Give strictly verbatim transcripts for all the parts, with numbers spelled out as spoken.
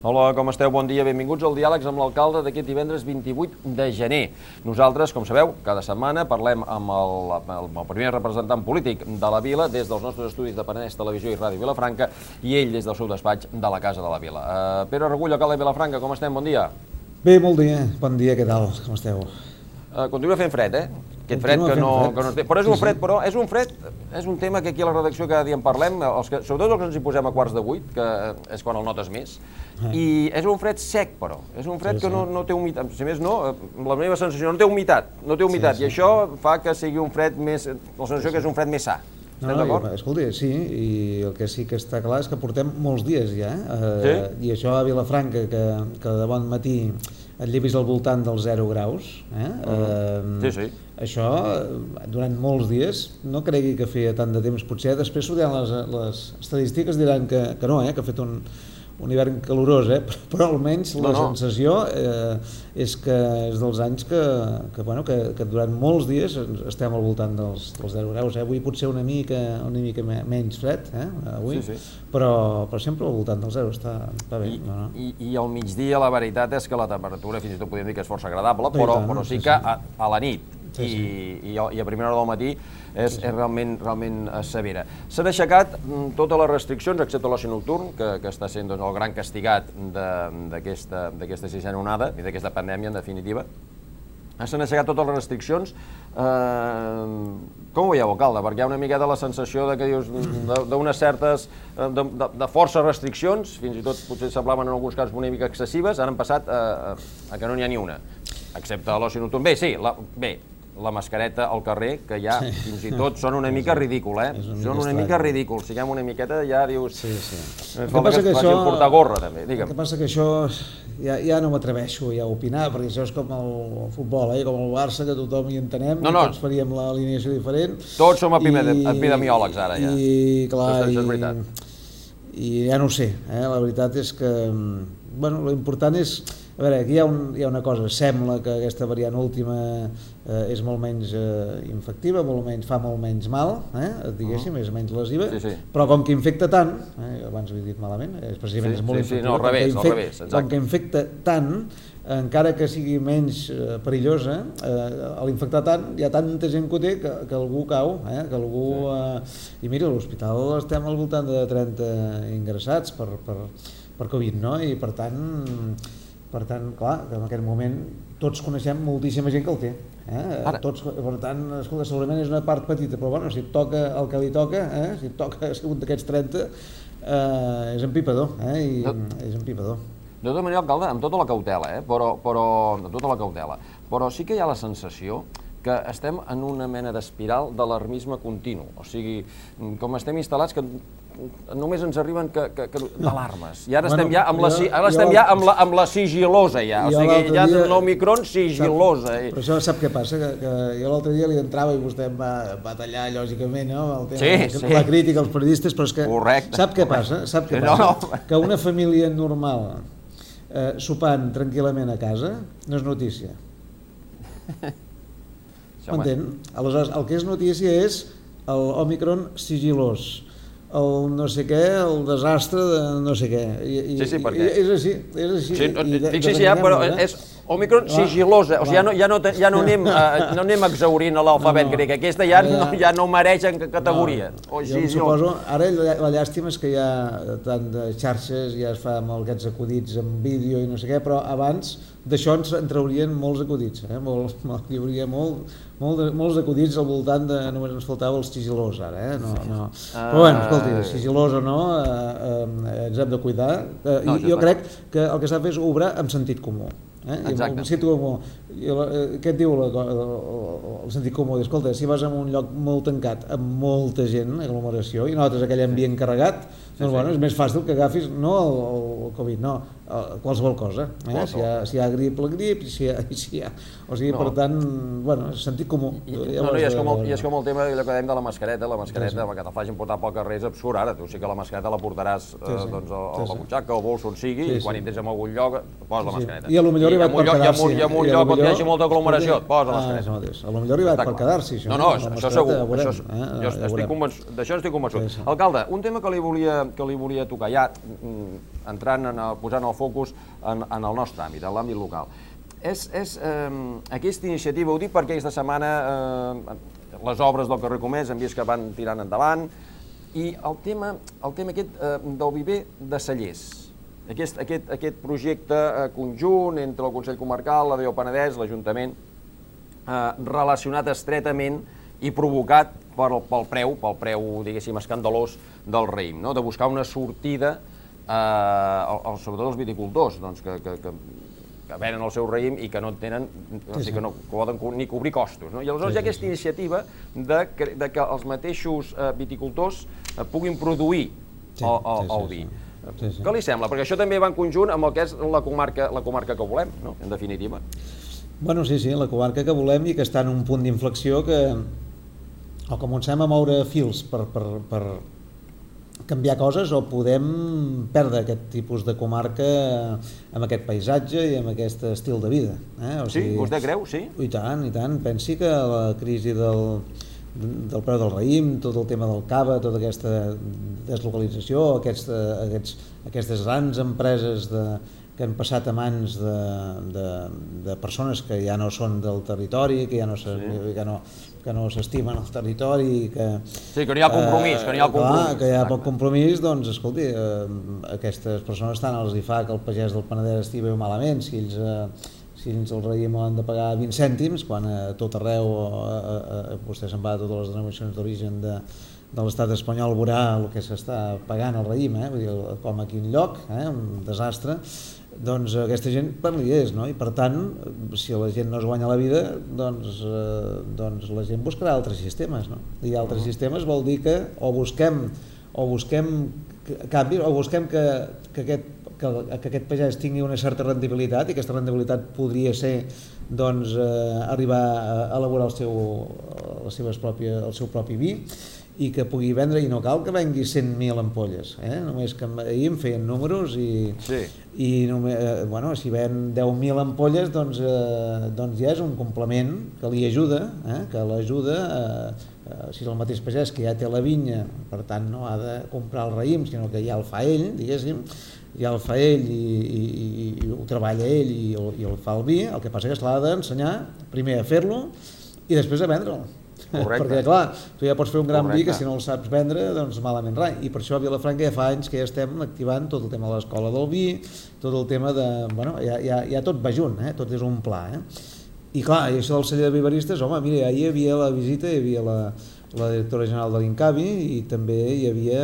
Hola, com esteu? Bon dia, benvinguts al Diàlegs amb l'alcalde d'aquest divendres vint-i-vuit de gener. Nosaltres, com sabeu, cada setmana parlem amb el, amb el primer representant polític de la vila des dels nostres estudis de Penedès Televisió i Ràdio Vilafranca i ell des del seu despatx de la Casa de la Vila. Uh, Pere Regull, alcalde de Vilafranca, com estem? Bon dia. Bé, molt dia. Bon dia, què tal? Com esteu? Uh, continua fent fred, eh? Aquest fred que no, que no té. Però és un fred, però és un fred, és un tema que aquí a la redacció cada dia en parlem, els que, sobretot els que ens hi posem a quarts de vuit, que és quan el notes més, i és un fred sec, però. És un fred sí, que no, no té humitat. Si més no, la meva sensació no té humitat, no té humitat, sí, sí. I això fa que sigui un fred més, la sensació sí, sí. que és un fred més sa. No, no, escolta, sí, i el que sí que està clar és que portem molts dies ja, eh? Sí? I això a Vilafranca, que, que de bon matí et llevis al voltant dels zero graus, eh? Uh-huh. eh, sí, sí. Això, durant molts dies, no cregui que feia tant de temps, potser després sortiran les, les estadístiques diran que, que no, eh? Que ha fet un, un hivern calorós, eh? però, però almenys la no, no. sensació eh, és que és dels anys que, que, bueno, que, que durant molts dies estem al voltant dels, dels zero graus. Eh? Avui potser una mica, una mica menys fred, eh? Avui, sí, sí. Però, però sempre al voltant del zero està, està bé. I, no, no? I, I al migdia la veritat és que la temperatura fins i tot podríem dir que és força agradable, però, tant, però sí que a, a la nit sí, sí. I, i, a, i a primera hora del matí és, sí, sí. és realment, realment severa. S'han aixecat totes les restriccions, excepte l'oci nocturn, que, que està sent doncs, el gran castigat d'aquesta sisena onada i d'aquesta pandèmia, en definitiva. S'han aixecat totes les restriccions. Eh, com ho veieu, alcalde? Perquè hi ha una miqueta la sensació de que dius d'unes certes, de, de, de força restriccions, fins i tot potser semblaven en alguns casos una mica excessives, ara han passat a, a que no n'hi ha ni una, excepte l'oci nocturn. Bé, sí, la, bé, la mascareta al carrer, que ja sí. fins i tot són una mica ridícul, eh? Una són una mica ridículs. Siguem una miqueta, ja dius... Sí, sí. El que passa que, que això... portar gorra, també. Digue'm. El que passa que això ja, ja no m'atreveixo ja a opinar, perquè això és com el futbol, eh? Com el Barça, que tothom hi entenem, no, no. tots faríem l'alineació diferent. Tots som epidemiòlegs, ara, ja. I, clar, això és veritat. I, i ja no ho sé, eh? La veritat és que... Bueno, l'important és... A veure, aquí hi ha, un, hi ha una cosa, sembla que aquesta variant última eh, és molt menys eh, infectiva, molt menys, fa molt menys mal, eh, diguéssim, uh-huh. és menys lesiva, sí, sí. Però com que infecta tant, eh, abans ho he dit malament, és precisament sí, és molt sí, infectiva, sí, no, al revés, infecta, al revés, exacte. Com que infecta tant, encara que sigui menys eh, perillosa, eh, a l'infectar tant, hi ha tanta gent que ho té que, que algú cau, eh, que algú... Eh, I mira, a l'hospital estem al voltant de trenta ingressats per, per, per Covid, no? I per tant... Per tant, clar, en aquest moment tots coneixem moltíssima gent que el té. Eh? Tots, per tant, escolta, segurament és una part petita, però bueno, si et toca el que li toca, eh? si et toca segon d'aquests trenta, eh, és empipador, eh? I no. és empipador. De tota manera, alcalde, amb tota la cautela, eh? però, però, amb tota la cautela, però sí que hi ha la sensació que estem en una mena d'espiral d'alarmisme continu. O sigui, com estem instal·lats, que només ens arriben que, que, que d'alarmes. I ara bueno, estem ja amb la, jo, ara estem jo, ja amb la, amb la sigilosa, ja. O sigui, ja l'Omicron sigilosa. Sap, però això sap què passa? Que, que jo l'altre dia li entrava i vostè em va, va tallar, lògicament, no? El tema, sí, la, sí. la crítica als periodistes, però és que... Correcte. Sap què passa? Sap què no, passa? no. Que una família normal eh, sopant tranquil·lament a casa no és notícia. M'entén? Aleshores, el que és notícia és l'Omicron sigilós, el no sé què, el desastre de no sé què. I, sí, sí, perquè... I és així, és així. Sí, fixi-s'hi ja, però eh? és Omicron ah, sigilosa, o sigui, ja no, ja no, ja no, anem, uh, no anem exhaurint l'alfabet no, no. grec, aquesta ja, ja, no, ja no mereix en categoria. No, jo em suposo, ara la llàstima és que hi ha tant de xarxes, ja es fa amb aquests acudits en vídeo i no sé què, però abans d'això ens en traurien molts acudits, eh? Molt, hi hauria molt, molt de, molts acudits al voltant de... Només ens faltava el sigilós ara, eh? No, no. Però bueno, escolti, sigilós o no, eh, eh, ens hem de cuidar. Eh, no, jo crec que el que s'ha de fer és obrar amb sentit comú. Eh? Exacte. I, comú. I, eh, què et diu la, el, el sentit comú? Escolta, si vas a un lloc molt tancat amb molta gent, aglomeració, i nosaltres aquell ambient carregat, sí, doncs, bueno, sí. és més fàcil que agafis no el, el Covid, no, qualsevol cosa. Eh? Qualsevol. Si, hi ha, si hi ha grip, la grip, i si hi ha... Si hi ha o sigui, no. Per tant, bueno, sentit comú. I, ja no, no, i, és com el, I és com el tema allò que dèiem de la mascareta, la mascareta, sí, sí. que te facin portar pel carrer és absurd, ara, tu sí que la mascareta la portaràs sí, sí. Eh, doncs, a, a la butxaca, al bols on sigui, sí, i quan sí. hi tens en algun lloc, poses la mascareta. Sí. I a lo millor hi vaig per quedar-s'hi. I en un lloc on hi hagi molta aglomeració, et posa la mascareta. A lo millor hi vaig per quedar-s'hi. No, no, això segur, d'això estic convençut. Alcalde, un tema que li volia que li volia tocar, ja entrant, en el, posant el focus en, en el nostre àmbit, en l'àmbit local. És, és eh, aquesta iniciativa, ho dic perquè aquesta setmana eh, les obres del carrer Comès hem vist que van tirant endavant, i el tema, el tema aquest eh, del viver de Cellers, aquest, aquest, aquest projecte eh, conjunt entre el Consell Comarcal, la D O Penedès, l'Ajuntament, eh, relacionat estretament i provocat pel, pel preu, pel preu, diguéssim, escandalós del raïm, no? De buscar una sortida, eh, sobretot els viticultors, doncs, que, que, que, que venen el seu raïm i que no tenen, o sigui, que no poden ni cobrir costos, no? I aleshores hi ha aquesta iniciativa de que, de que els mateixos eh, viticultors eh, puguin produir el, el, el vi. Sí, sí. Què li sembla? Perquè això també va en conjunt amb el que és la comarca, la comarca que volem, no? En definitiva. Bueno, sí, sí, la comarca que volem i que està en un punt d'inflexió que o comencem a moure fils per, per, per canviar coses o podem perdre aquest tipus de comarca amb aquest paisatge i amb aquest estil de vida. Eh? O sigui, sí, vostè creu, sí? I tant, i tant. Pensi que la crisi del, del preu del raïm, tot el tema del cava, tota aquesta deslocalització, aquests, aquests, aquestes grans empreses de, que han passat a mans de, de, de persones que ja no són del territori, que ja no se, sí. que no, que no s'estimen el territori, que... Sí, que no hi ha compromís, eh, que no hi ha compromís. Clar, que hi ha poc compromís, doncs, escolti, eh, aquestes persones tant els hi fa que el pagès del Penedès estigui bé o malament, si ells, eh, si ells el raïm han de pagar vint cèntims, quan a tot arreu, eh, eh, vostè se'n va a totes les denominacions d'origen de, de l'estat espanyol, veurà el que s'està pagant el raïm, eh? Vull dir, com aquí en lloc, eh? Un desastre. Doncs aquesta gent per li és, no? I per tant, si la gent no es guanya la vida, doncs, eh, doncs la gent buscarà altres sistemes, no? I altres uh-huh. sistemes vol dir que o busquem, o busquem canvis, o busquem que, que, aquest, que, que aquest pagès tingui una certa rendibilitat, i aquesta rendibilitat podria ser doncs, eh, arribar a elaborar el seu, les seves pròpies, el seu propi vi, i que pugui vendre, i no cal que vengui cent mil ampolles, eh? Només que ahir em feien números i, sí. i només, eh, bueno, si ven deu mil ampolles, doncs, eh, doncs ja és un complement que li ajuda, eh? Que l'ajuda, eh, eh, si és el mateix pagès que ja té la vinya, per tant no ha de comprar el raïm, sinó que ja el fa ell, diguéssim, ja el fa ell i, i, i, i ho treballa ell i, i el fa el vi, el que passa que se l'ha d'ensenyar primer a fer-lo i després a vendre'l. Correcte. Perquè clar, tu ja pots fer un gran Correcte. vi que si no el saps vendre, doncs malament rai. I per això a Vilafranca ja fa anys que ja estem activant tot el tema de l'escola del vi, tot el tema de... Bueno, ja, ja, ja tot va junt, eh? Tot és un pla, eh? I clar, i això del celler de viveristes, home, mira, ahir hi havia la visita, hi havia la, la directora general de l'Incavi i també hi havia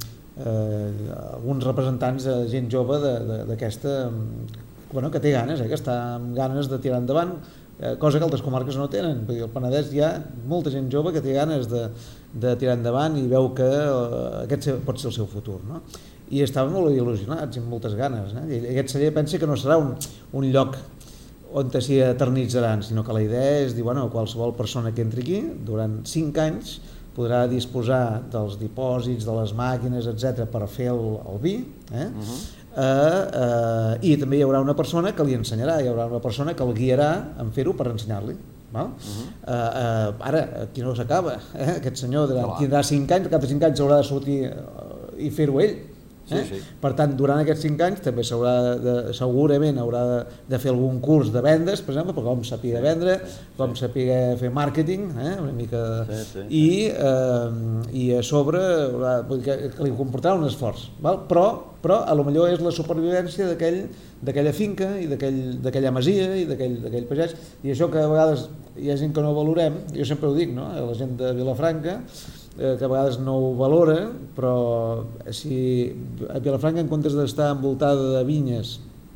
eh, alguns representants de gent jove d'aquesta... Bueno, que té ganes, eh? Que està amb ganes de tirar endavant, cosa que altres comarques no tenen. Perquè al Penedès hi ha molta gent jove que té ganes de, de tirar endavant i veu que aquest pot ser el seu futur, no? I estaven molt il·lusionats i amb moltes ganes, eh? I aquest celler pensa que no serà un, un lloc on s'hi eternitzaran, sinó que la idea és dir, bueno, qualsevol persona que entri aquí durant cinc anys podrà disposar dels dipòsits, de les màquines, etcètera, per fer el, el vi, eh? Uh-huh. Uh, uh, i també hi haurà una persona que li ensenyarà, hi haurà una persona que el guiarà en fer-ho per ensenyar-li. Val? Uh-huh. uh, uh, ara, aquí no s'acaba, eh? Aquest senyor tindrà cinc anys, cap de cinc anys haurà de sortir uh, i fer-ho ell. Eh? Sí, sí. Per tant, durant aquests cinc anys també s'haurà de, segurament haurà de, de fer algun curs de vendes, per exemple, per com sàpiga vendre, com sàpiga fer màrqueting, eh? Una mica... Sí, sí, sí. I, eh, i a sobre haurà, que, que li comportarà un esforç, val? Però, però a lo millor és la supervivència d'aquella finca i d'aquella masia i d'aquell pagès, i això que a vegades hi ha gent que no valorem, jo sempre ho dic, no? La gent de Vilafranca, que a vegades no ho valora, però si a Vilafranca, en comptes d'estar envoltada de vinyes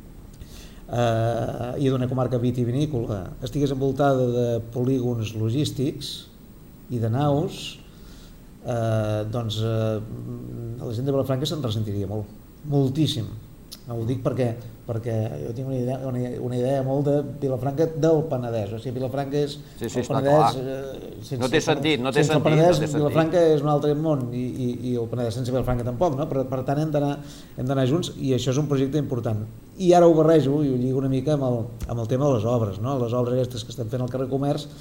eh, i d'una comarca vitivinícola, estigués envoltada de polígons logístics i de naus, eh, doncs eh, la gent de Vilafranca se'n ressentiria molt, moltíssim. Ho dic perquè, perquè jo tinc una idea, una, una idea molt de Vilafranca del Penedès, o sigui, Vilafranca és sí, sí, el Penedès... Eh, sense, no té sentit, no té sense sentit. El Penedès, no té Vilafranca sentit. És un altre món i, i, i el Penedès sense Vilafranca tampoc, no? Per, per tant hem d'anar junts i això és un projecte important. I ara ho barrejo i ho lligo una mica amb el, amb el tema de les obres, no? Les obres aquestes que estem fent al carrer Comerç,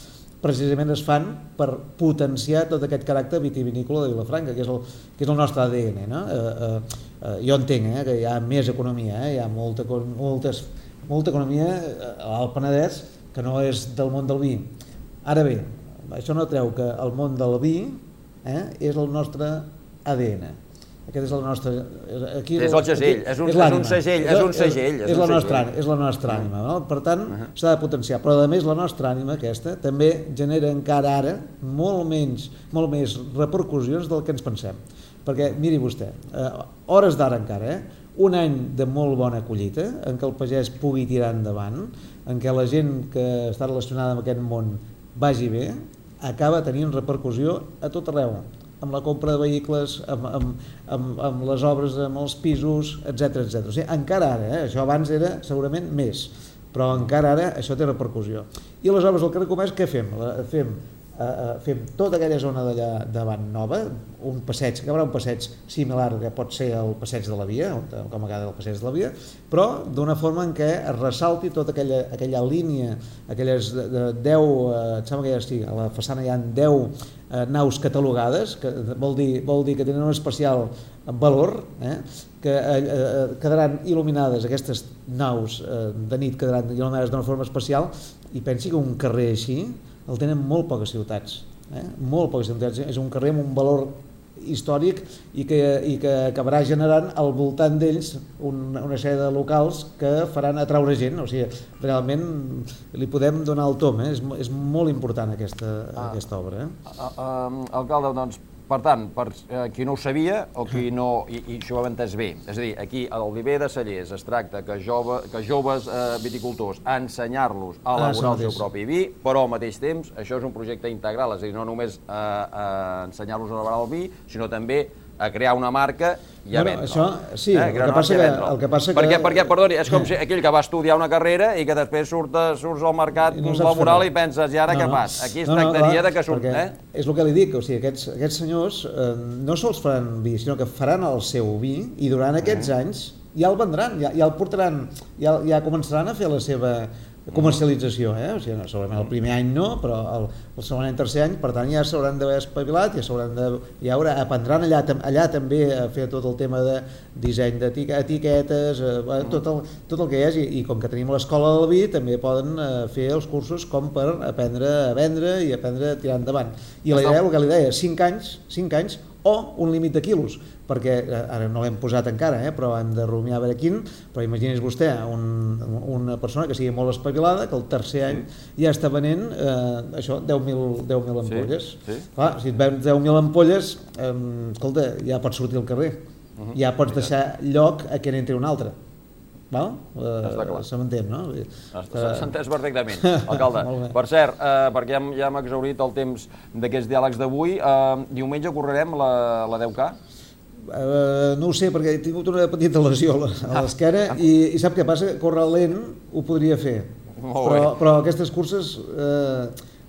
precisament es fan per potenciar tot aquest caràcter vitivinícola de Vilafranca, que és el, que és el nostre A D N. No? Eh, eh, jo entenc eh, que hi ha més economia, eh? Hi ha molta, moltes, molta economia al Penedès que no és del món del vi. Ara bé, això no treu que el món del vi eh, és el nostre A D N. Aquest és el nostre... Aquí, és el segell, és un, és un segell, és un segell. És, és, la, nostra, és la nostra ànima, no? Per tant, uh -huh. s'ha de potenciar. Però, a més, la nostra ànima, aquesta, també genera encara ara molt, menys, molt més repercussions del que ens pensem. Perquè, miri vostè, eh, hores d'ara encara, eh, un any de molt bona collita, en què el pagès pugui tirar endavant, en què la gent que està relacionada amb aquest món vagi bé, acaba tenint repercussió a tot arreu, amb la compra de vehicles, amb, amb, amb, amb les obres, amb els pisos, etcètera etcètera. O sigui, encara ara, eh, això abans era segurament més, però encara ara això té repercussió. I aleshores el que recomano és què fem? Fem, eh, fem tota aquella zona d'allà davant nova, un passeig, que hi haurà un passeig similar que pot ser el passeig de la Via, com a cada el passeig de la Via, però d'una forma en què es ressalti tota aquella, aquella línia, aquelles deu, eh, em sembla que ja estic, a la façana hi ha deu eh, naus catalogades, que vol dir, vol dir que tenen un especial valor, eh, que eh, quedaran il·luminades, aquestes naus eh, de nit quedaran il·luminades d'una forma especial, i pensi que un carrer així el tenen molt poques ciutats, eh? molt poques ciutats, és un carrer amb un valor històric i que, i que acabarà generant al voltant d'ells un, una sèrie de locals que faran atraure gent, o sigui, realment li podem donar el tom, eh? és, és molt important aquesta, ah, aquesta obra. Eh? Uh, uh, alcalde, doncs, per tant, per uh, qui no ho sabia o qui no, i, i això ho hem entès bé, és a dir, aquí al Viver de Cellers es tracta que, jove, que joves uh, viticultors ensenyar-los a elaborar ah, el seu propi vi, però al mateix temps això és un projecte integral, és a dir, no només uh, uh, ensenyar-los a elaborar el vi, sinó també a crear una marca i a bueno, vendre. Això, sí, eh? el, que passa que, el que passa perquè, que... Perquè, perdoni, és com si aquell que va estudiar una carrera i que després surt, surts al mercat no laboral i penses, i ara no, què no. fas? Aquí es no, tractaria no, de que surt... Eh? És el que li dic, o sigui, aquests, aquests senyors eh, no sols faran vi, sinó que faran el seu vi i durant aquests mm. anys ja el vendran, ja, ja el portaran, ja, ja començaran a fer la seva comercialització, eh? O sigui, no, segurament el primer any no, però el, el segon any, tercer any, per tant ja s'hauran d'haver espavilat, ja s'hauran de, ja haurà, aprendran allà, allà també a fer tot el tema de disseny d'etiquetes, eh, tot, el, tot el que hi hagi, i com que tenim l'escola del vi també poden eh, fer els cursos com per aprendre a vendre i aprendre a tirar endavant. I la idea, el que li deia, cinc anys, cinc anys o un límit de quilos, perquè ara no l'hem posat encara, eh, però hem de rumiar a veure quin, però imagini's vostè un, una persona que sigui molt espavilada, que el tercer any ja està venent eh, això, deu mil ampolles. Sí, sí. Clar, si et vens deu mil ampolles, eh, escolta, ja pots sortir al carrer, uh -huh. ja pots deixar lloc a que n'entri un altre. Val? Uh, se m'entén, no? S'ha entès perfectament, alcalde. Per cert, eh, perquè ja, ja hem exhaurit el temps d'aquests diàlegs d'avui, eh, diumenge correrem la, la deu K? Uh, no ho sé, perquè he tingut una petita lesió a l'esquena i, i sap què passa? Córrer lent ho podria fer, però, però aquestes curses, eh,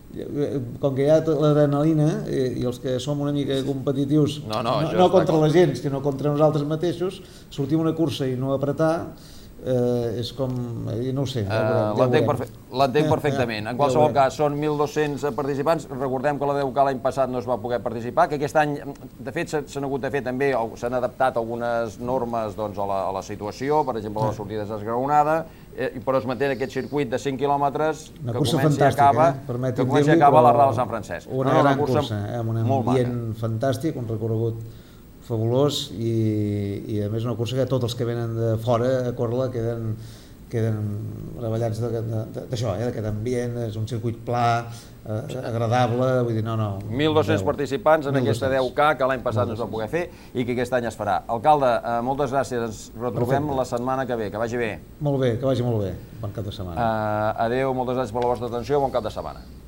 com que hi ha l'adrenalina i, i els que som una mica competitius, no, no, no, no contra la gent, sinó contra nosaltres mateixos, sortir una cursa i no apretar, Uh, és com... no ho sé. Ja uh, L'entenc perfe perfectament. En qualsevol ja cas, són mil dos-cents participants. Recordem que la deu K l'any passat no es va poder participar, que aquest any, de fet, s'han hagut de fer també, s'han adaptat algunes normes doncs, a, la, a la situació, per exemple, la sortida és esgraonada, eh, però es manté aquest circuit de cinc quilòmetres que comença i acaba, eh? que comença i acaba a l'Arrel de Sant Francesc. Una no, gran una cursa, cursa eh? amb un ambient fantàstic, un recorregut fabulós i, i a més una cursa que tots els que venen de fora a córrer-la queden, queden meravellats d'això, eh, d'aquest ambient, és un circuit pla, eh, agradable, vull dir, no, no... mil dos-cents participants en aquesta deu K que l'any passat no es va poder fer i que aquest any es farà. Alcalde, eh, moltes gràcies, ens retrobem Perfecte. la setmana que ve, que vagi bé. Molt bé, que vagi molt bé, bon cap de setmana. Uh, adeu, moltes gràcies per la vostra atenció, bon cap de setmana.